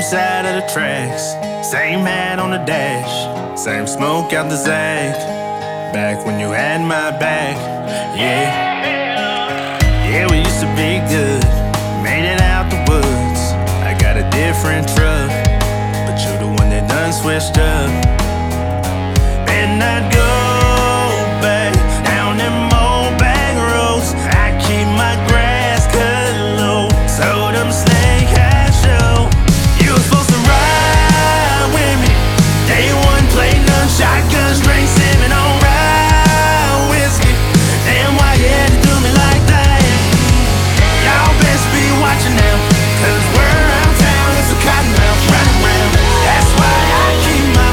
side of the tracks, same hat on the dash, same smoke out the Zag. Back when you had my back, yeah. Yeah, we used to be good, made it out the woods. I got a different truck, but you're the one that done switched up. Better not go back down them old back roads. I keep my grass cut low, so them snake eyes show. You were supposed to ride with me, day one, play none, shotguns, drink, sipping on rye whiskey. Damn, why you had to do me like that? Y'all best be watching now, cause we're around town, it's a cotton mouth running round. That's why I keep my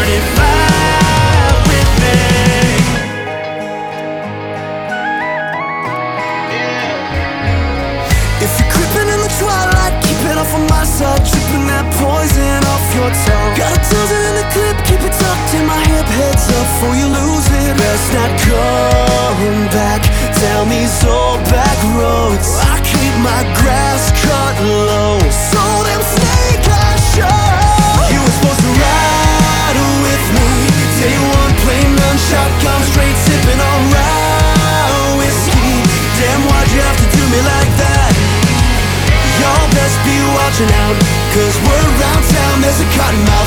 45 with me. If you're creeping in the twilight, keep it off on my side, dripping that poison off your tongue. Got a dozen in the clip, keep it tucked in my hip. Heads up before you lose it. Best not come back down these old back roads. I keep my grass cut low, so them snake eyes show. You were supposed to ride with me, day one, plain none, shotgun, straight sipping on rye whiskey. Damn, why'd you have to do me like that? Y'all best be watching out, cause we're around town, there's a cotton mouth